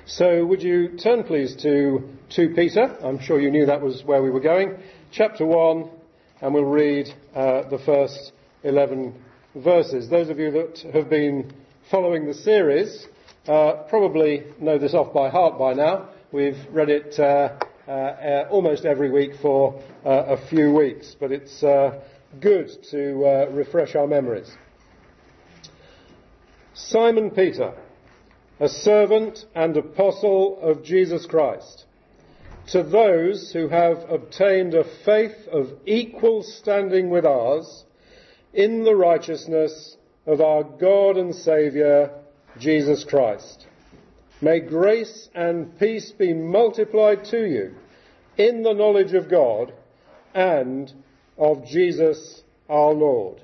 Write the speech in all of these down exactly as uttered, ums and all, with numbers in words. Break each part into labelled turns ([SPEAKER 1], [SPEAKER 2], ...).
[SPEAKER 1] So would you turn please to Second Peter? I'm sure you knew that was where we were going. Chapter one, and we'll read uh, the first eleven verses. Those of you that have been following the series uh, probably know this off by heart by now. We've read it uh, uh, uh, almost every week for uh, a few weeks, but it's uh, good to uh, refresh our memories. Simon Peter, a servant and apostle of Jesus Christ, to those who have obtained a faith of equal standing with ours in the righteousness of our God and Saviour, Jesus Christ. May grace and peace be multiplied to you in the knowledge of God and of Jesus our Lord.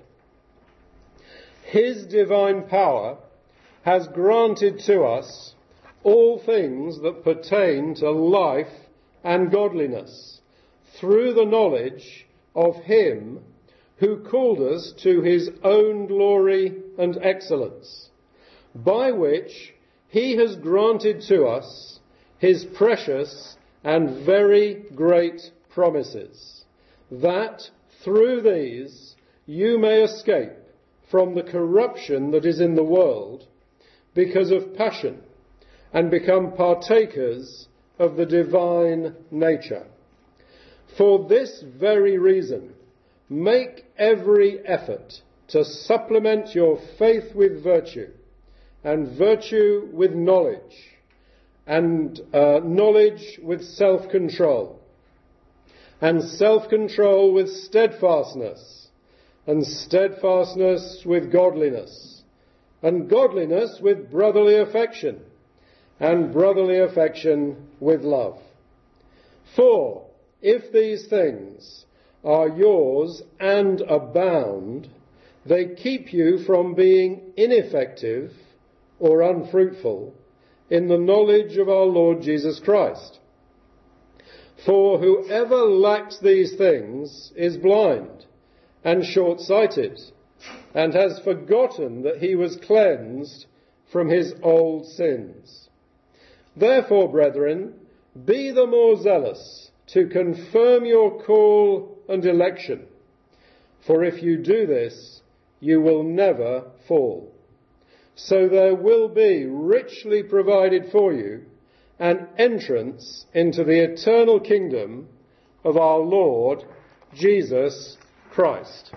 [SPEAKER 1] His divine power has granted to us all things that pertain to life and godliness through the knowledge of him who called us to his own glory and excellence, by which he has granted to us his precious and very great promises, that through these you may escape from the corruption that is in the world because of passion, and become partakers of the divine nature. For this very reason, make every effort to supplement your faith with virtue, and virtue with knowledge, and uh, knowledge with self-control, and self-control with steadfastness, and steadfastness with godliness, and godliness with brotherly affection, and brotherly affection with love. For if these things are yours and abound, they keep you from being ineffective or unfruitful in the knowledge of our Lord Jesus Christ. For whoever lacks these things is blind and short-sighted, and has forgotten that he was cleansed from his old sins. Therefore, brethren, be the more zealous to confirm your call and election, for if you do this, you will never fall. So there will be richly provided for you an entrance into the eternal kingdom of our Lord Jesus Christ.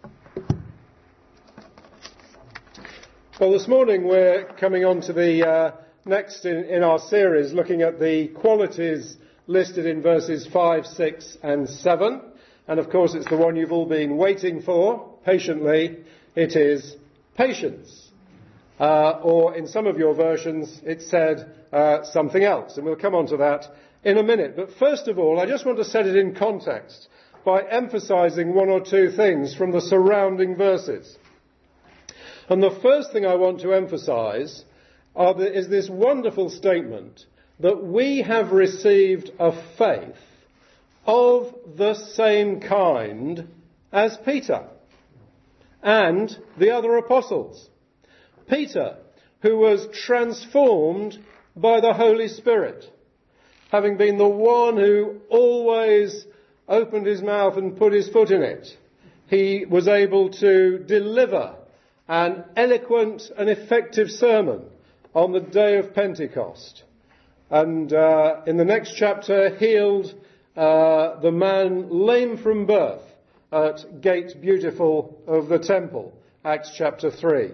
[SPEAKER 1] Well, this morning we're coming on to the uh, next in, in our series, looking at the qualities listed in verses five, six and seven. And of course it's the one you've all been waiting for, patiently. It is patience. Uh, or in some of your versions it said uh, something else. And we'll come on to that in a minute. But first of all, I just want to set it in context by emphasising one or two things from the surrounding verses. And the first thing I want to emphasise are the, is this wonderful statement that we have received a faith of the same kind as Peter and the other apostles. Peter, who was transformed by the Holy Spirit, having been the one who always opened his mouth and put his foot in it, he was able to deliver an eloquent and effective sermon on the day of Pentecost. And uh, in the next chapter, healed uh, the man lame from birth at Gate Beautiful of the Temple, Acts chapter three.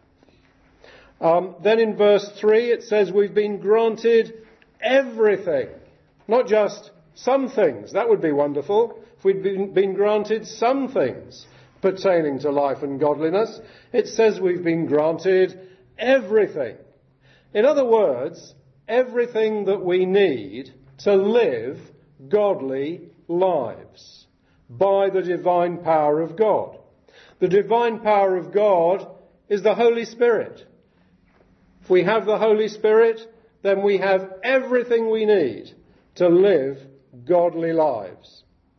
[SPEAKER 1] Um, then in verse three it says we've been granted everything, not just some things. That would be wonderful if we'd been, been granted some things pertaining to life and godliness. It says we've been granted everything. In other words, everything that we need to live godly lives by the divine power of God. The divine power of God is the Holy Spirit. If we have the Holy Spirit, then we have everything we need to live godly lives.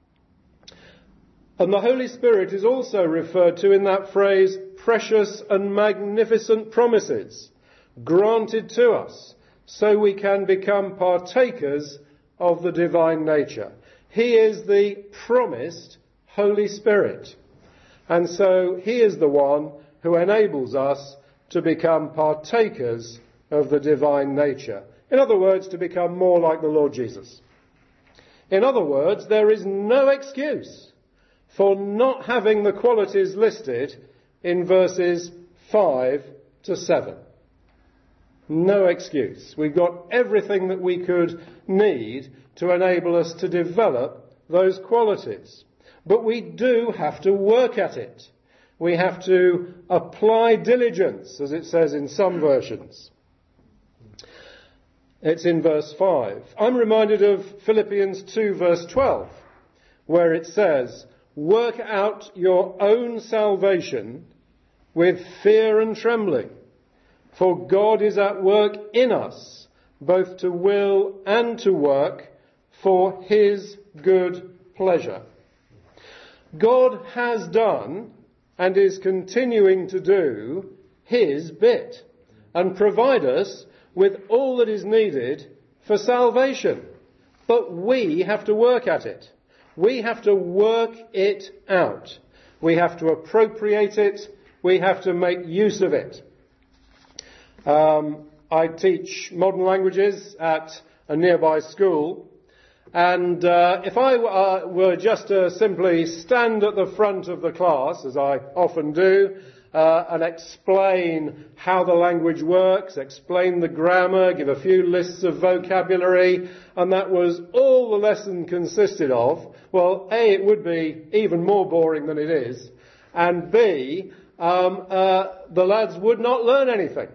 [SPEAKER 1] And the Holy Spirit is also referred to in that phrase, precious and magnificent promises granted to us so we can become partakers of the divine nature. He is the promised Holy Spirit. And so he is the one who enables us to become partakers of the divine nature. In other words, to become more like the Lord Jesus. In other words, there is no excuse for not having the qualities listed in verses five to seven. No excuse. We've got everything that we could need to enable us to develop those qualities. But we do have to work at it. We have to apply diligence, as it says in some versions. It's in verse five. I'm reminded of Philippians two verse twelve, where it says, "Work out your own salvation with fear and trembling, for God is at work in us, both to will and to work for his good pleasure." God has done and is continuing to do his bit and provide us with all that is needed for salvation. But we have to work at it. We have to work it out. We have to appropriate it. We have to make use of it. Um, I teach modern languages at a nearby school. And uh, if I uh, were just to simply stand at the front of the class, as I often do, uh, and explain how the language works, explain the grammar, give a few lists of vocabulary, and that was all the lesson consisted of, well, A, it would be even more boring than it is, and B, um, uh, the lads would not learn anything.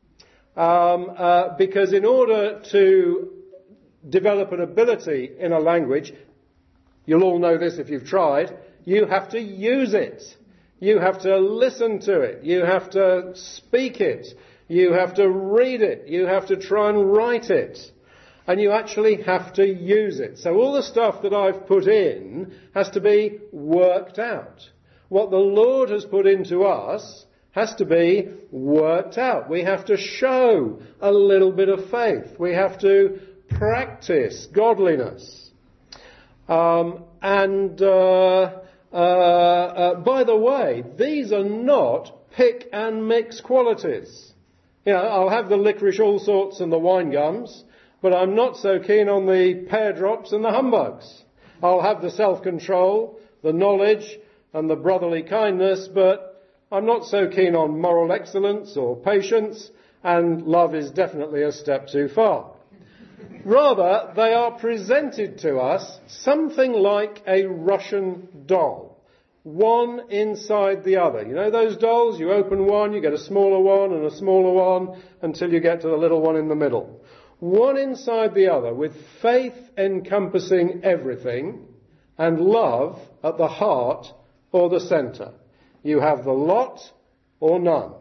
[SPEAKER 1] Um, uh, because in order to develop an ability in a language, you'll all know this if you've tried, you have to use it. You have to listen to it. You have to speak it. You have to read it. You have to try and write it. And you actually have to use it. So all the stuff that I've put in has to be worked out. What the Lord has put into us has to be worked out. We have to show a little bit of faith. We have to practice godliness. Um, and uh, uh, uh, by the way, these are not pick and mix qualities. You know, I'll have the licorice all sorts and the wine gums, but I'm not so keen on the pear drops and the humbugs. I'll have the self-control, the knowledge and the brotherly kindness, but I'm not so keen on moral excellence or patience, and love is definitely a step too far. Rather, they are presented to us something like a Russian doll, one inside the other. You know those dolls? You open one, you get a smaller one and a smaller one until you get to the little one in the middle. One inside the other, with faith encompassing everything and love at the heart or the centre. You have the lot or none.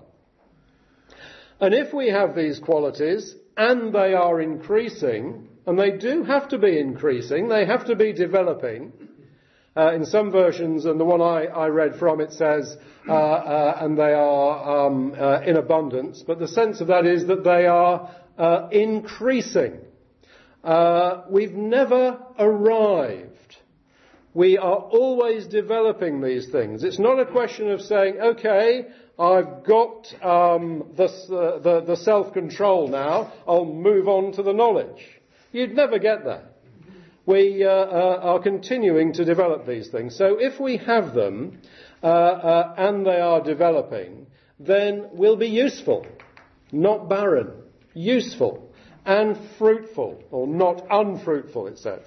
[SPEAKER 1] And if we have these qualities, and they are increasing, and they do have to be increasing, they have to be developing. Uh, in some versions, and the one I, I read from, it says, uh, uh, and they are um, uh, in abundance, but the sense of that is that they are uh, increasing. Uh, we've never arrived. We are always developing these things. It's not a question of saying, okay, I've got um, the, uh, the, the self-control now, I'll move on to the knowledge. You'd never get that. We uh, uh, are continuing to develop these things. So if we have them, uh, uh, and they are developing, then we'll be useful, not barren, useful and fruitful, or not unfruitful, it says.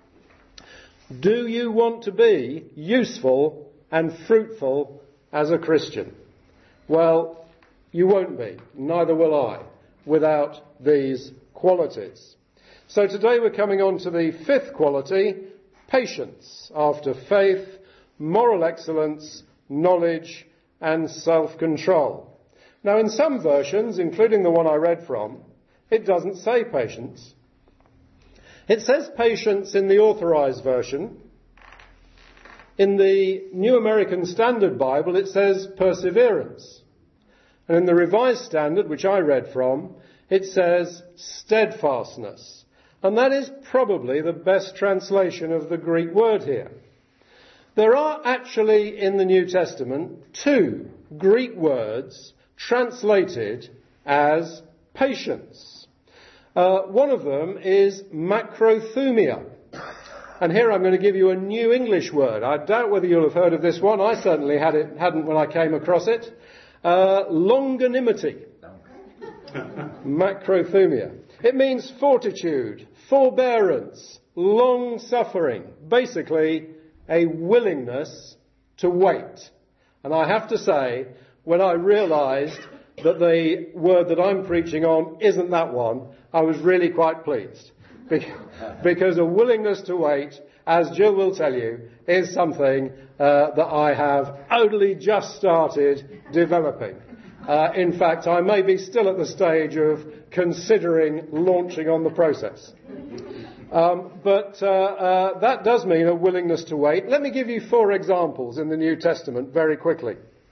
[SPEAKER 1] Do you want to be useful and fruitful as a Christian? Well, you won't be, neither will I, without these qualities. So today we're coming on to the fifth quality, patience, after faith, moral excellence, knowledge and self-control. Now in some versions, including the one I read from, it doesn't say patience. It says patience in the Authorized Version. In the New American Standard Bible, it says perseverance. And in the Revised Standard, which I read from, it says steadfastness. And that is probably the best translation of the Greek word here. There are actually in the New Testament two Greek words translated as patience. Uh, one of them is macrothumia. And here I'm going to give you a new English word. I doubt whether you'll have heard of this one. I certainly had it, hadn't when I came across it. Uh, longanimity. Macrothumia. It means fortitude, forbearance, long-suffering. Basically, a willingness to wait. And I have to say, when I realised that the word that I'm preaching on isn't that one, I was really quite pleased. Because a willingness to wait, as Jill will tell you, is something uh, that I have only just started developing. Uh, in fact, I may be still at the stage of considering launching on the process. Um, but uh, uh, that does mean a willingness to wait. Let me give you four examples in the New Testament very quickly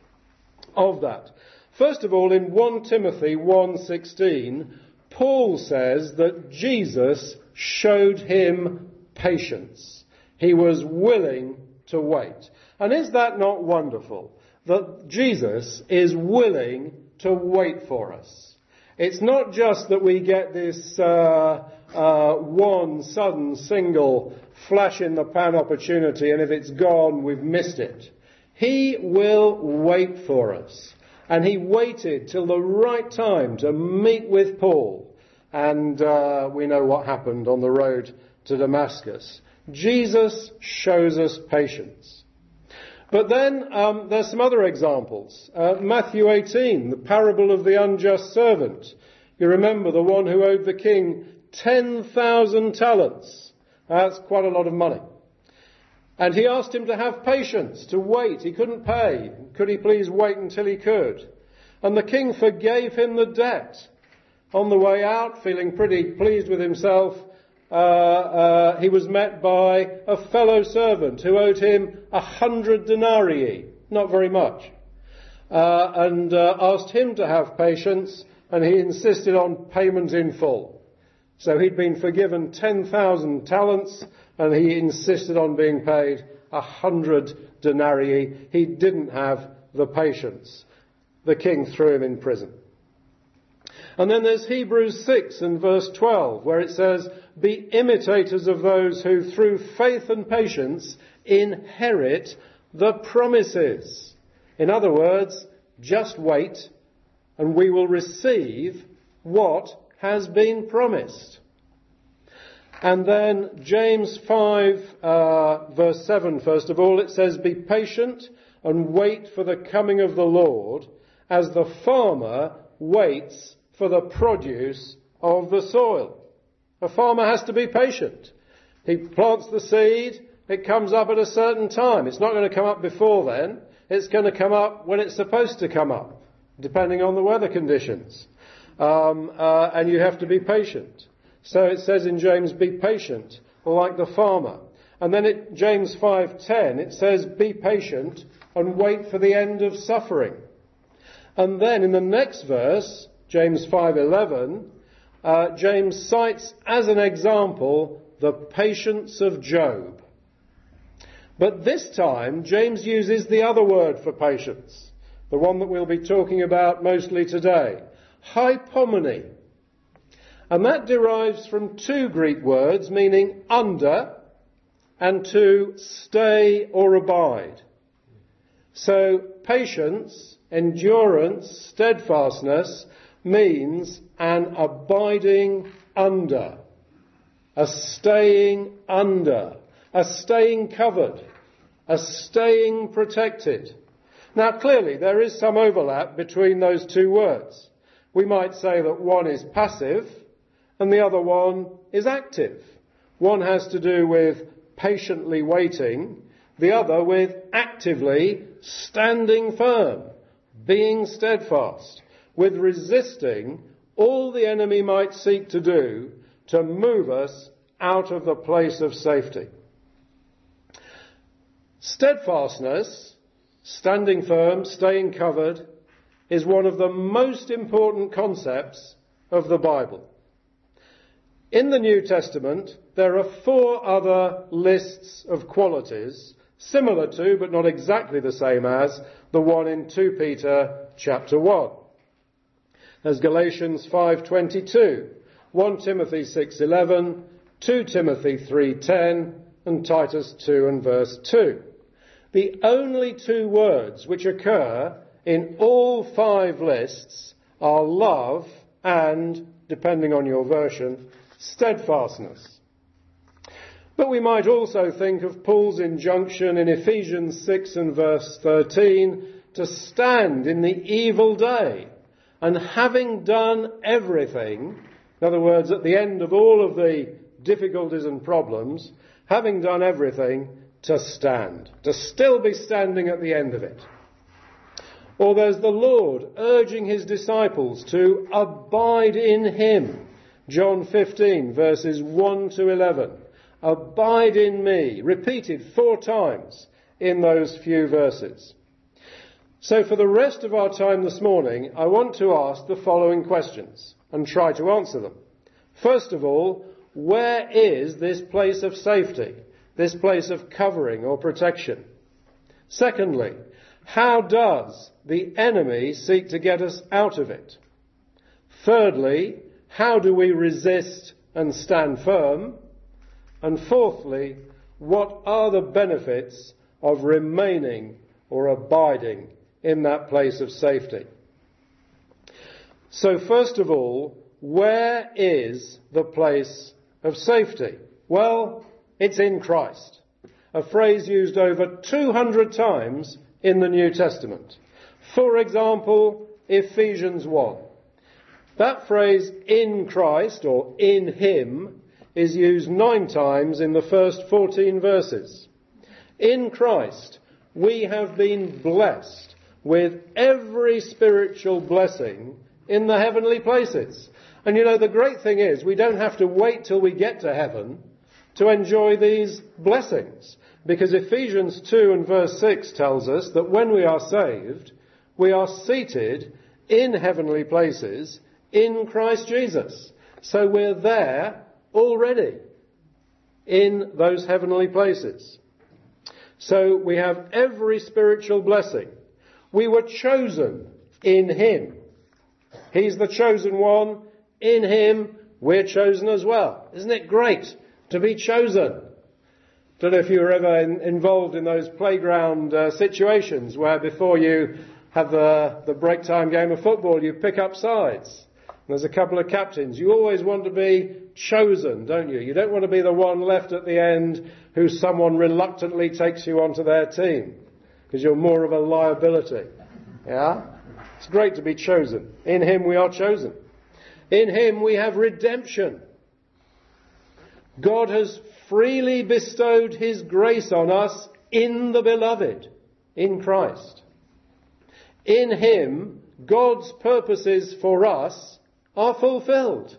[SPEAKER 1] of that. First of all, in First Timothy one sixteen, Paul says that Jesus showed him patience. He was willing to wait. And is that not wonderful? That Jesus is willing to wait for us. It's not just that we get this uh, uh, one sudden single flash in the pan opportunity, and if it's gone, we've missed it. He will wait for us. And he waited till the right time to meet with Paul. And uh, we know what happened on the road to Damascus. Jesus shows us patience. But then um, there's some other examples. Uh, Matthew eighteen, the parable of the unjust servant. You remember the one who owed the king ten thousand talents. That's quite a lot of money. And he asked him to have patience, to wait. He couldn't pay. Could he please wait until he could? And the king forgave him the debt. On the way out, feeling pretty pleased with himself, uh, uh, he was met by a fellow servant who owed him a hundred denarii, not very much, uh, and uh, asked him to have patience, and he insisted on payment in full. So he'd been forgiven ten thousand talents, and he insisted on being paid a hundred denarii. He didn't have the patience. The king threw him in prison. And then there's Hebrews six and verse twelve, where it says, "Be imitators of those who through faith and patience inherit the promises." In other words, just wait and we will receive what has been promised. And then James five uh, verse seven, first of all, it says, "Be patient and wait for the coming of the Lord, as the farmer waits for the produce of the soil." A farmer has to be patient. He plants the seed, it comes up at a certain time. It's not going to come up before then. It's going to come up when it's supposed to come up, depending on the weather conditions. Um, uh, and you have to be patient. So it says in James, "Be patient, like the farmer." And then it, James five ten, it says, "Be patient and wait for the end of suffering." And then in the next verse, James five eleven, uh, James cites as an example the patience of Job. But this time, James uses the other word for patience, the one that we'll be talking about mostly today, hypomone. And that derives from two Greek words meaning under and to stay or abide. So patience, endurance, steadfastness means an abiding under, a staying under, a staying covered, a staying protected. Now clearly there is some overlap between those two words. We might say that one is passive and the other one is active. One has to do with patiently waiting, the other with actively standing firm, being steadfast, with resisting all the enemy might seek to do to move us out of the place of safety. Steadfastness, standing firm, staying covered, is one of the most important concepts of the Bible. In the New Testament, there are four other lists of qualities, similar to, but not exactly the same as, the one in Second Peter chapter one. There's Galatians five twenty-two, First Timothy six eleven, Second Timothy three ten, and Titus two and verse two. The only two words which occur in all five lists are love and, depending on your version, steadfastness. But we might also think of Paul's injunction in Ephesians six and verse thirteen to stand in the evil day, and having done everything, in other words, at the end of all of the difficulties and problems, having done everything, to stand, to still be standing at the end of it. Or there's the Lord urging his disciples to abide in him. John fifteen, verses one to eleven. Abide in me, repeated four times in those few verses. So for the rest of our time this morning, I want to ask the following questions and try to answer them. First of all, where is this place of safety, this place of covering or protection? Secondly, how does the enemy seek to get us out of it? Thirdly, how do we resist and stand firm? And fourthly, what are the benefits of remaining or abiding in that place of safety? So first of all, where is the place of safety? Well, it's in Christ. A phrase used over two hundred times in the New Testament. For example, Ephesians one. That phrase, in Christ, or in him, is used nine times in the first fourteen verses. In Christ, we have been blessed with every spiritual blessing in the heavenly places. And you know, the great thing is, we don't have to wait till we get to heaven to enjoy these blessings. Because Ephesians two and verse six tells us that when we are saved, we are seated in heavenly places in Christ Jesus. So we're there already in those heavenly places. So we have every spiritual blessing. We were chosen in him. He's the chosen one. In him, we're chosen as well. Isn't it great to be chosen? Don't know if you were ever in, involved in those playground uh, situations where before you have the, the break time game of football, you pick up sides. There's a couple of captains. You always want to be chosen, don't you? You don't want to be the one left at the end who someone reluctantly takes you onto their team because you're more of a liability. Yeah? It's great to be chosen. In him we are chosen. In him we have redemption. God has freely bestowed his grace on us in the beloved, in Christ. In him, God's purposes for us are fulfilled.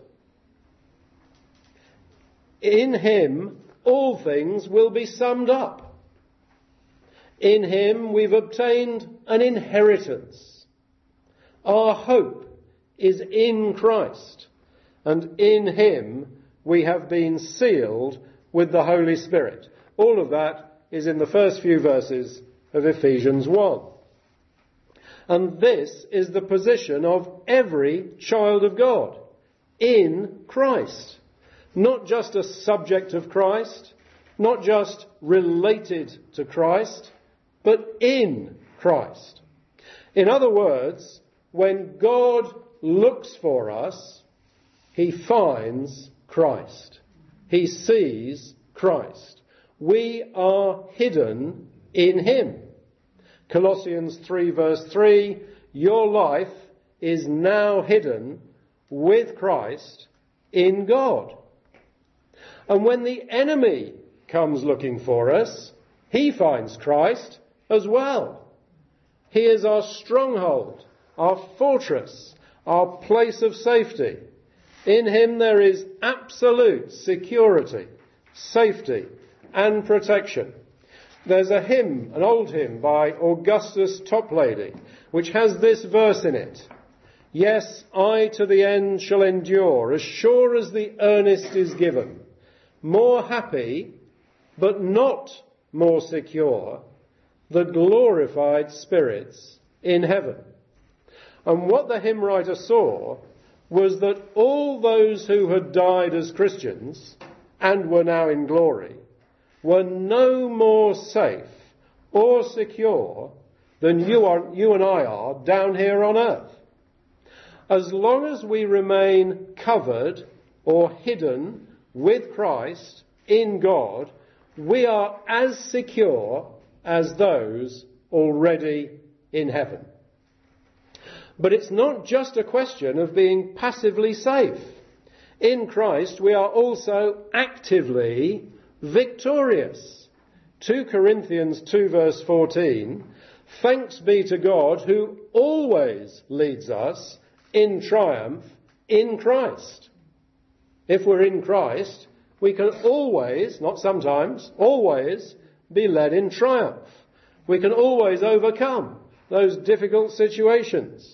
[SPEAKER 1] In him, all things will be summed up. In him, we've obtained an inheritance. Our hope is in Christ, and in him we have been sealed with the Holy Spirit. All of that is in the first few verses of Ephesians one. And this is the position of every child of God, in Christ. Not just a subject of Christ, not just related to Christ, but in Christ. In other words, when God looks for us, he finds Christ. He sees Christ. We are hidden in him. Colossians three verse three, your life is now hidden with Christ in God. And when the enemy comes looking for us, he finds Christ as well. He is our stronghold, our fortress, our place of safety. In him there is absolute security, safety and protection. There's a hymn, an old hymn by Augustus Toplady, which has this verse in it. Yes, I to the end shall endure, as sure as the earnest is given. More happy, but not more secure, the glorified spirits in heaven. And what the hymn writer saw was that all those who had died as Christians and were now in glory were no more safe or secure than you, are, you and I are down here on earth. As long as we remain covered or hidden with Christ in God, we are as secure as those already in heaven. But it's not just a question of being passively safe. In Christ we are also actively victorious. two Corinthians two verse fourteen, thanks be to God who always leads us in triumph in Christ. If we're in Christ, we can always, not sometimes, always be led in triumph. We can always overcome those difficult situations.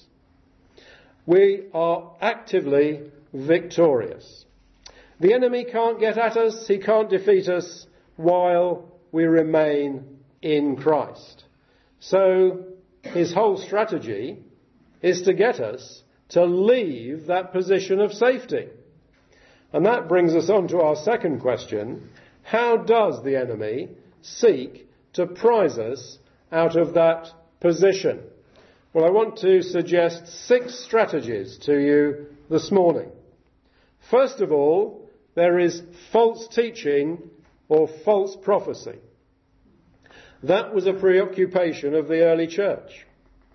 [SPEAKER 1] We are actively victorious. The enemy can't get at us, he can't defeat us while we remain in Christ. So his whole strategy is to get us to leave that position of safety. And that brings us on to our second question. How does the enemy seek to prize us out of that position? Well, I want to suggest six strategies to you this morning. First of all, there is false teaching or false prophecy. That was a preoccupation of the early church.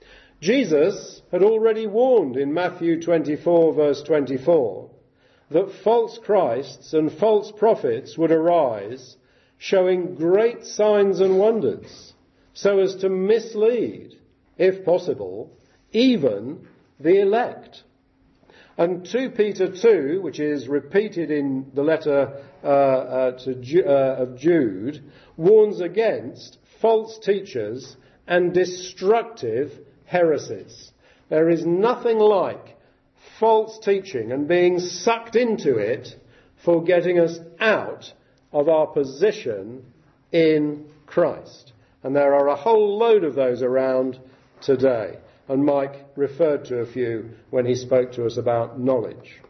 [SPEAKER 1] Jesus had already warned in Matthew twenty-four verse twenty-four that false Christs and false prophets would arise, showing great signs and wonders, so as to mislead, if possible, even the elect. And two Peter two, which is repeated in the letter uh, uh, to Ju- uh, of Jude, warns against false teachers and destructive heresies. There is nothing like false teaching and being sucked into it for getting us out of our position in Christ. And there are a whole load of those around today. And Mike referred to a few when he spoke to us about knowledge.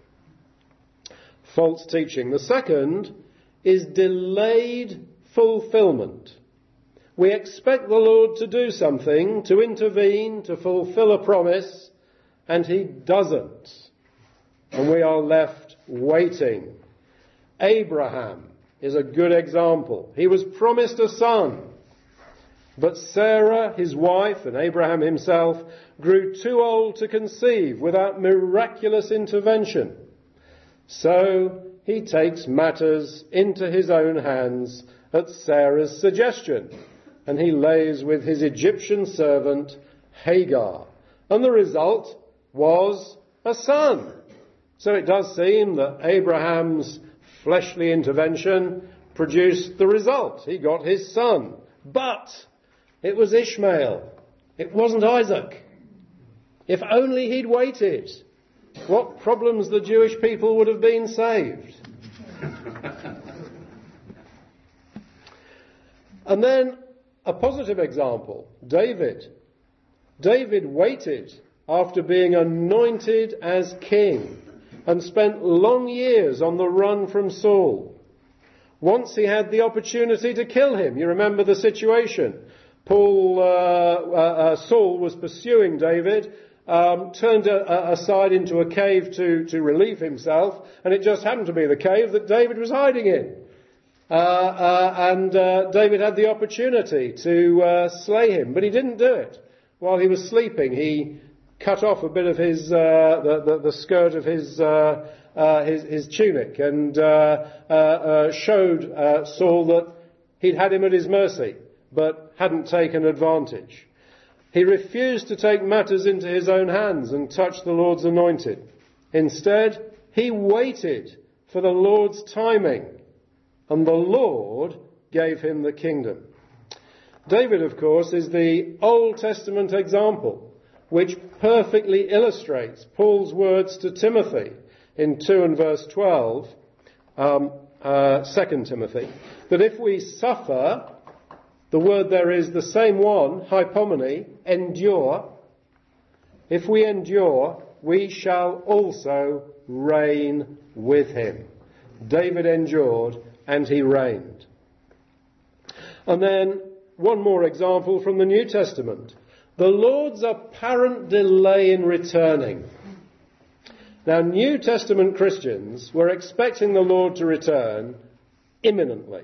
[SPEAKER 1] False teaching. The second is delayed fulfillment. We expect the Lord to do something, to intervene, to fulfill a promise, and he doesn't. And we are left waiting. Abraham is a good example. He was promised a son. But Sarah, his wife, and Abraham himself grew too old to conceive without miraculous intervention. So he takes matters into his own hands at Sarah's suggestion, and he lays with his Egyptian servant Hagar. And the result was a son. So it does seem that Abraham's fleshly intervention produced the result. He got his son. But it was Ishmael. It wasn't Isaac. If only he'd waited, what problems the Jewish people would have been saved. And then a positive example, David. David waited after being anointed as king and spent long years on the run from Saul. Once he had the opportunity to kill him. You remember the situation. Paul, uh, uh, uh, Saul was pursuing David, um, turned a, a aside into a cave to, to relieve himself, and it just happened to be the cave that David was hiding in. Uh, uh, and uh, David had the opportunity to uh, slay him, but he didn't do it. While he was sleeping, he cut off a bit of his uh, the, the, the skirt of his uh, uh, his, his tunic and uh, uh, uh, showed uh, Saul that he'd had him at his mercy, but hadn't taken advantage. He refused to take matters into his own hands and touch the Lord's anointed. Instead, he waited for the Lord's timing, and the Lord gave him the kingdom. David, of course, is the Old Testament example which perfectly illustrates Paul's words to Timothy in two and verse twelve, um, uh, Second Timothy, that if we suffer, the word there is the same one, hypomene, endure. If we endure, we shall also reign with him. David endured and he reigned. And then one more example from the New Testament. The Lord's apparent delay in returning. Now, New Testament Christians were expecting the Lord to return imminently.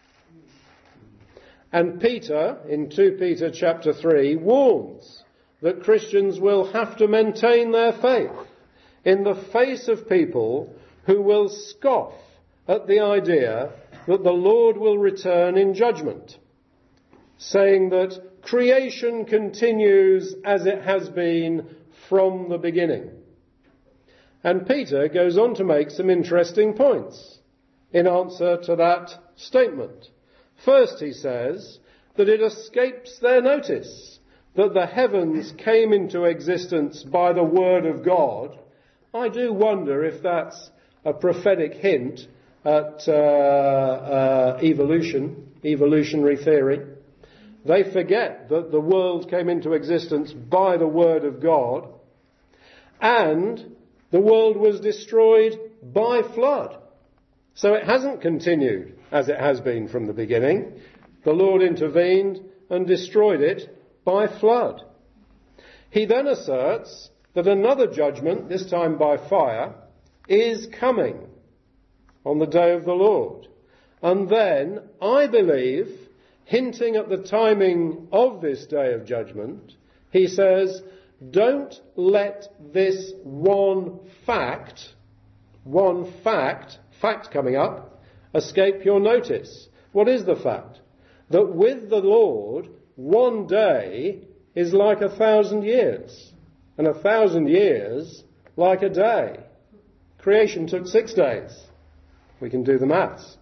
[SPEAKER 1] And Peter, in two Peter chapter three, warns that Christians will have to maintain their faith in the face of people who will scoff at the idea that the Lord will return in judgment, saying that creation continues as it has been from the beginning. And Peter goes on to make some interesting points in answer to that statement. First, he says that it escapes their notice that the heavens came into existence by the word of God. I do wonder if that's a prophetic hint at uh, uh, evolution, evolutionary theory. They forget that the world came into existence by the word of God, and the world was destroyed by flood. So it hasn't continued as it has been from the beginning. The Lord intervened and destroyed it by flood. He then asserts that another judgment, this time by fire, is coming on the day of the Lord. And then, I believe, hinting at the timing of this day of judgment, he says, don't let this one fact, one fact, fact coming up, escape your notice. What is the fact? That with the Lord, one day is like a thousand years, and a thousand years like a day. Creation took six days. We can do the maths.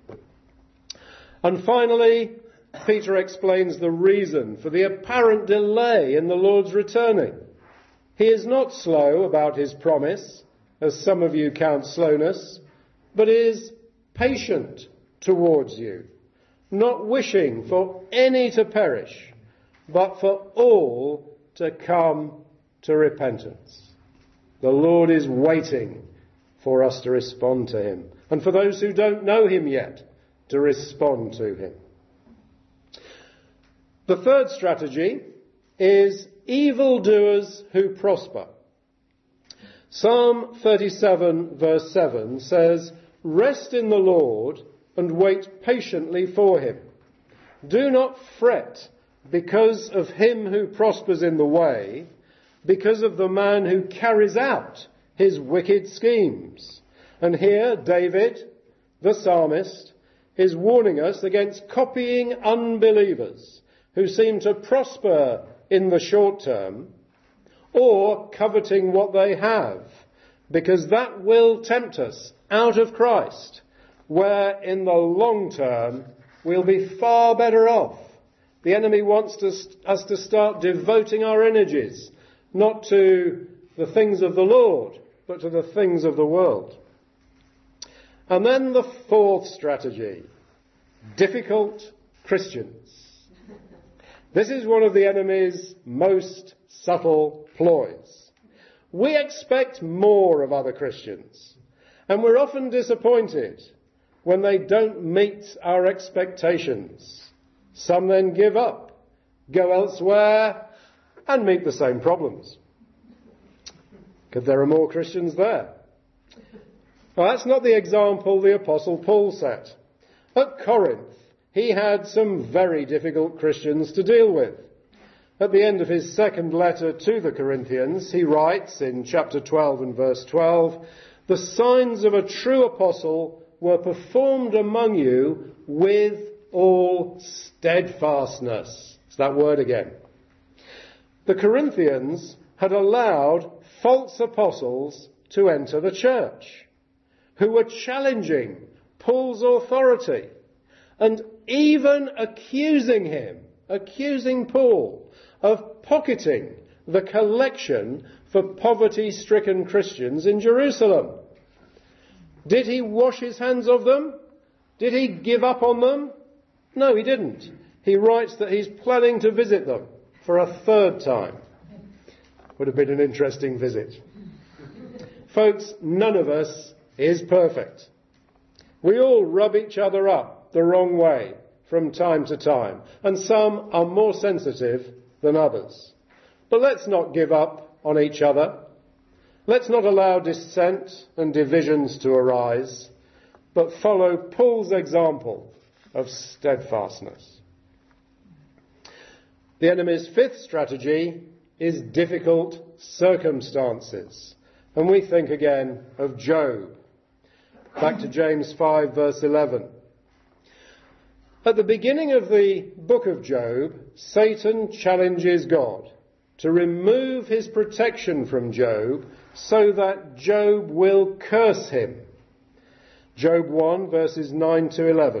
[SPEAKER 1] And finally, Peter explains the reason for the apparent delay in the Lord's returning. He is not slow about his promise, as some of you count slowness, but is patient towards you, not wishing for any to perish, but for all to come to repentance. The Lord is waiting for us to respond to him, and for those who don't know him yet, to respond to him. The third strategy is evildoers who prosper. Psalm thirty-seven verse seven says, "Rest in the Lord and wait patiently for him. Do not fret because of him who prospers in the way, because of the man who carries out his wicked schemes." And here David, the psalmist, is warning us against copying unbelievers who seem to prosper in the short term, or coveting what they have, because that will tempt us out of Christ, where in the long term we'll be far better off. The enemy wants to, us to start devoting our energies not to the things of the Lord, but to the things of the world. And then the fourth strategy, difficult Christians. This is one of the enemy's most subtle ploys. We expect more of other Christians, and we're often disappointed when they don't meet our expectations. Some then give up, go elsewhere, and meet the same problems. Because there are more Christians there. Well, that's not the example the Apostle Paul set. At Corinth, he had some very difficult Christians to deal with. At the end of his second letter to the Corinthians, he writes in chapter twelve and verse twelve, "The signs of a true apostle were performed among you with all steadfastness." It's that word again. The Corinthians had allowed false apostles to enter the church, who were challenging Paul's authority and even accusing him, accusing Paul of pocketing the collection for poverty-stricken Christians in Jerusalem. Did he wash his hands of them? Did he give up on them? No, he didn't. He writes that he's planning to visit them for a third time. Would have been an interesting visit. Folks, none of us is perfect. We all rub each other up the wrong way from time to time, and some are more sensitive than others. But let's not give up on each other. Let's not allow dissent and divisions to arise, but follow Paul's example of steadfastness. The enemy's fifth strategy is difficult circumstances. And we think again of Job. Back to James five verse eleven. At the beginning of the book of Job, Satan challenges God to remove his protection from Job so that Job will curse him. Job one verses nine to eleven.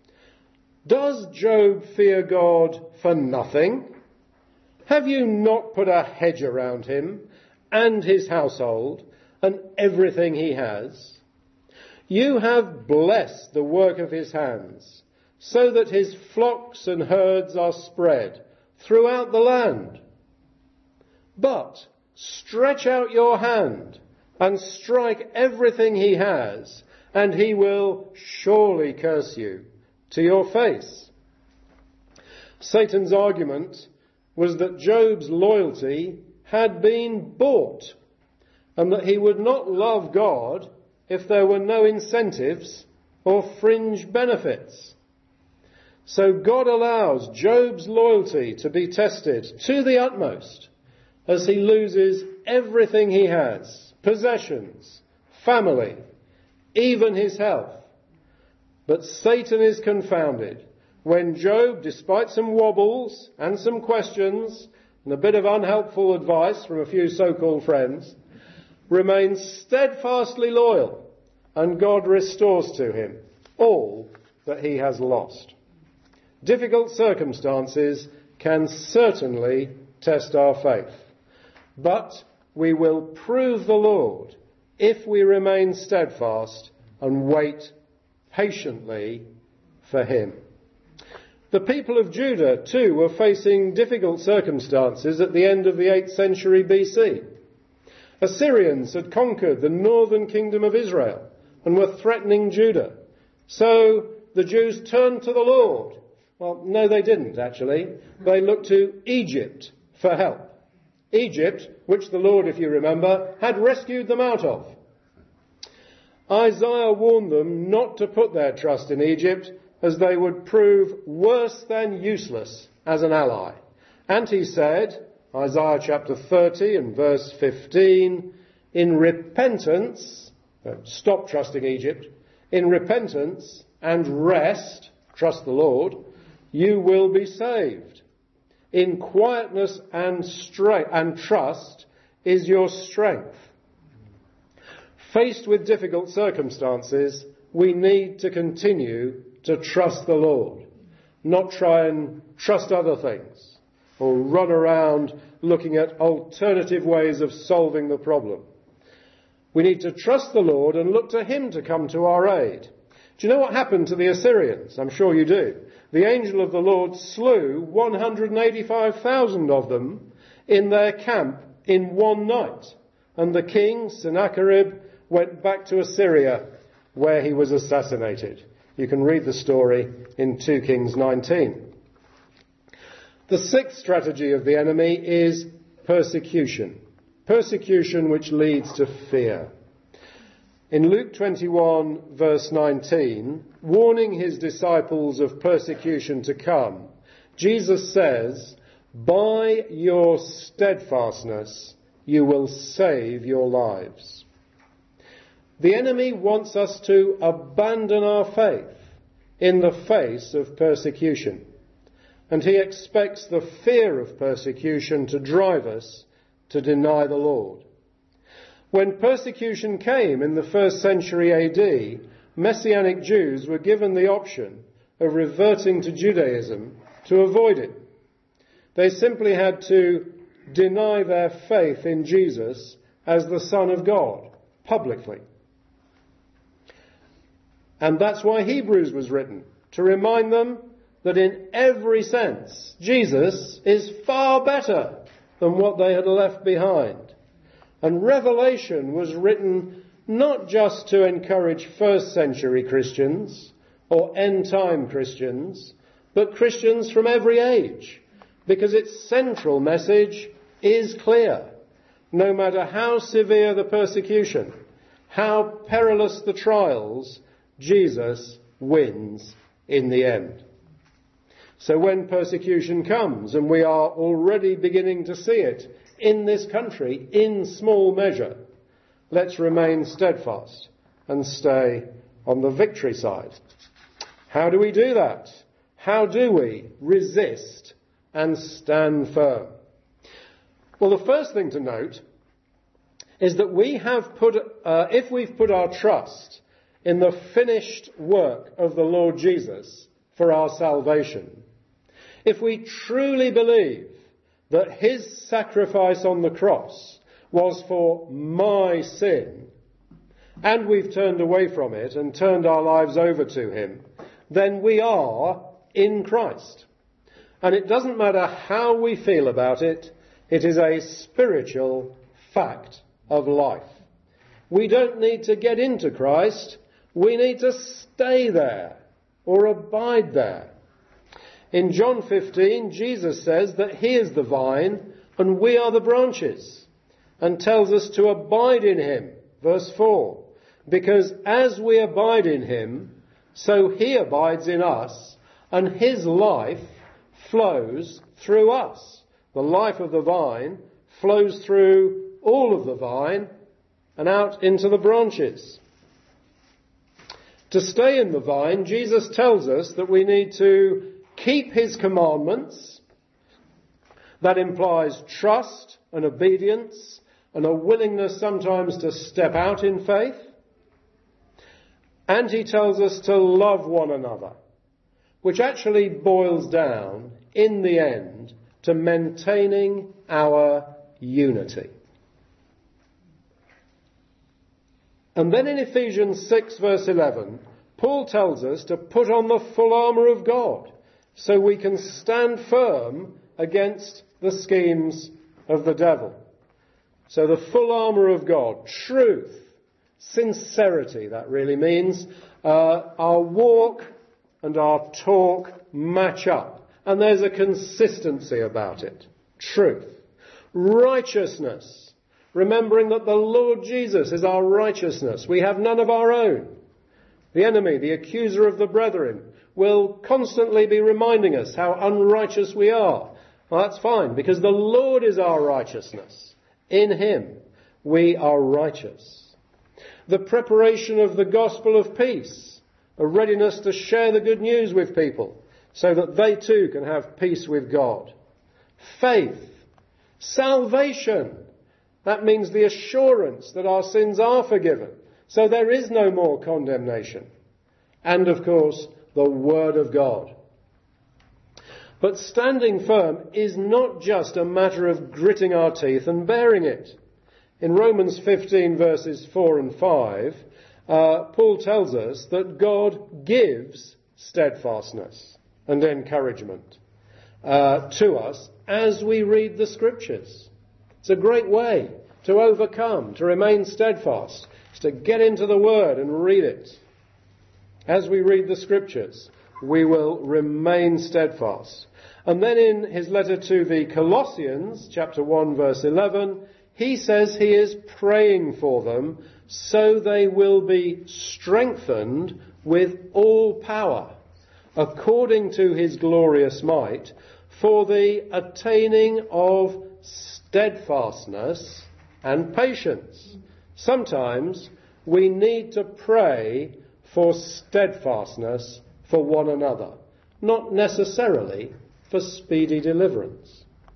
[SPEAKER 1] Does Job fear God for nothing? Have you not put a hedge around him and his household and everything he has? You have blessed the work of his hands, so that his flocks and herds are spread throughout the land. But stretch out your hand and strike everything he has, and he will surely curse you to your face. Satan's argument was that Job's loyalty had been bought, and that he would not love God if there were no incentives or fringe benefits. So God allows Job's loyalty to be tested to the utmost as he loses everything he has, possessions, family, even his health. But Satan is confounded when Job, despite some wobbles and some questions and a bit of unhelpful advice from a few so-called friends, remains steadfastly loyal, and God restores to him all that he has lost. Difficult circumstances can certainly test our faith, but we will prove the Lord if we remain steadfast and wait patiently for him. The people of Judah, too, were facing difficult circumstances at the end of the eighth century B C. Assyrians had conquered the northern kingdom of Israel and were threatening Judah. So the Jews turned to the Lord. Well, no, they didn't, actually. They looked to Egypt for help. Egypt, which the Lord, if you remember, had rescued them out of. Isaiah warned them not to put their trust in Egypt, as they would prove worse than useless as an ally. And he said, Isaiah chapter thirty and verse fifteen, in repentance, stop trusting Egypt, in repentance and rest, trust the Lord, you will be saved. In quietness and strength and trust is your strength. Faced with difficult circumstances, we need to continue to trust the Lord, not try and trust other things or run around looking at alternative ways of solving the problem. We need to trust the Lord and look to him to come to our aid. Do you know what happened to the Assyrians? I'm sure you do. The angel of the Lord slew one hundred eighty-five thousand of them in their camp in one night. And the king, Sennacherib, went back to Assyria, where he was assassinated. You can read the story in two Kings nineteen. The sixth strategy of the enemy is persecution. Persecution which leads to fear. In Luke twenty-one verse nineteen, warning his disciples of persecution to come, Jesus says, by your steadfastness you will save your lives. The enemy wants us to abandon our faith in the face of persecution. And he expects the fear of persecution to drive us to deny the Lord. When persecution came in the first century A D, Messianic Jews were given the option of reverting to Judaism to avoid it. They simply had to deny their faith in Jesus as the Son of God, publicly. And that's why Hebrews was written, to remind them that in every sense, Jesus is far better than what they had left behind. And Revelation was written not just to encourage first century Christians or end-time Christians, but Christians from every age, because its central message is clear. No matter how severe the persecution, how perilous the trials, Jesus wins in the end. So when persecution comes, and we are already beginning to see it in this country in small measure, let's remain steadfast and stay on the victory side. How do we do that? How do we resist and stand firm? Well, the first thing to note is that we have put, uh, if we've put our trust in the finished work of the Lord Jesus for our salvation, if we truly believe that his sacrifice on the cross was for my sin, and we've turned away from it and turned our lives over to him, then we are in Christ. And it doesn't matter how we feel about it, it is a spiritual fact of life. We don't need to get into Christ, we need to stay there or abide there. In John fifteen, Jesus says that he is the vine and we are the branches, and tells us to abide in him. Verse four, because as we abide in him, so he abides in us, and his life flows through us. The life of the vine flows through all of the vine and out into the branches. To stay in the vine, Jesus tells us that we need to keep his commandments. That implies trust and obedience and a willingness sometimes to step out in faith. And he tells us to love one another, which actually boils down, in the end, to maintaining our unity. And then in Ephesians six verse eleven, Paul tells us to put on the full armour of God so we can stand firm against the schemes of the devil. So the full armour of God, truth, sincerity, that really means uh, our walk and our talk match up. And there's a consistency about it. Truth. Righteousness. Remembering that the Lord Jesus is our righteousness. We have none of our own. The enemy, the accuser of the brethren, will constantly be reminding us how unrighteous we are. Well, that's fine, because the Lord is our righteousness. In him we are righteous. The preparation of the gospel of peace, a readiness to share the good news with people so that they too can have peace with God. Faith, salvation, that means the assurance that our sins are forgiven, so there is no more condemnation. And of course, the Word of God. But standing firm is not just a matter of gritting our teeth and bearing it. In Romans fifteen verses four and five, uh, Paul tells us that God gives steadfastness and encouragement uh, to us as we read the Scriptures. It's a great way to overcome, to remain steadfast, is to get into the Word and read it. As we read the Scriptures, we will remain steadfast. And then in his letter to the Colossians, chapter one, verse eleven, he says he is praying for them so they will be strengthened with all power, according to his glorious might, for the attaining of steadfastness and patience. Sometimes we need to pray for steadfastness for one another, not necessarily for speedy deliverance.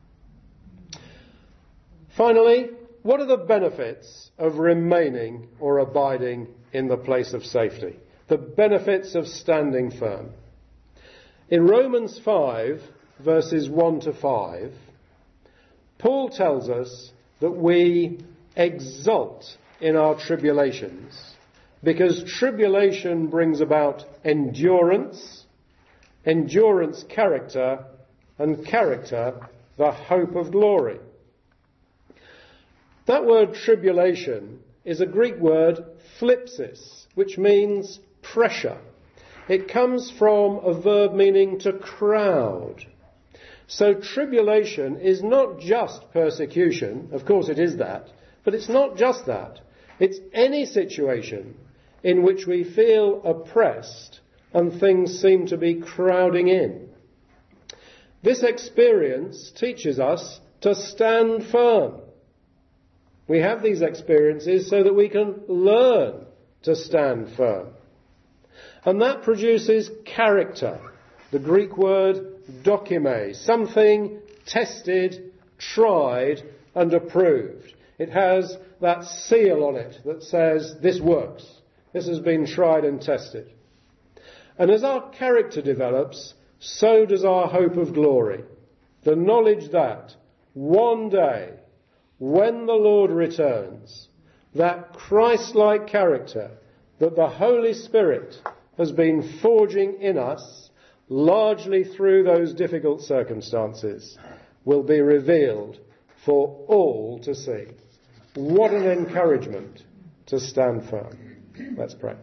[SPEAKER 1] Finally, what are the benefits of remaining or abiding in the place of safety? The benefits of standing firm. In Romans five, verses one to five, Paul tells us that we exult in our tribulations because tribulation brings about endurance, endurance character, and character the hope of glory. That word tribulation is a Greek word thlipsis, which means pressure. It comes from a verb meaning to crowd. So tribulation is not just persecution. Of course it is that. But it's not just that. It's any situation in which we feel oppressed and things seem to be crowding in. This experience teaches us to stand firm. We have these experiences so that we can learn to stand firm. And that produces character, the Greek word dokime, something tested, tried and approved. It has that seal on it that says this works. This has been tried and tested. And as our character develops, so does our hope of glory. The knowledge that one day, when the Lord returns, that Christ-like character that the Holy Spirit has been forging in us, largely through those difficult circumstances, will be revealed for all to see. What an encouragement to stand firm. Let's pray.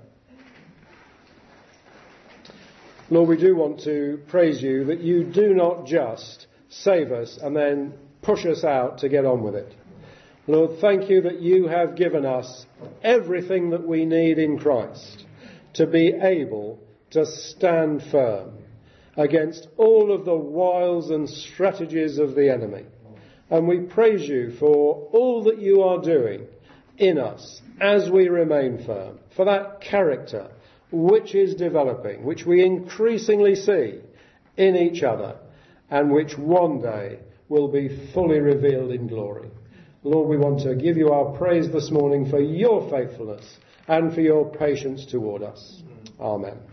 [SPEAKER 1] Lord, we do want to praise you that you do not just save us and then push us out to get on with it. Lord, thank you that you have given us everything that we need in Christ to be able to stand firm against all of the wiles and strategies of the enemy. And we praise you for all that you are doing in us as we remain firm, for that character which is developing, which we increasingly see in each other, and which one day will be fully revealed in glory. Lord, we want to give you our praise this morning for your faithfulness and for your patience toward us. Amen.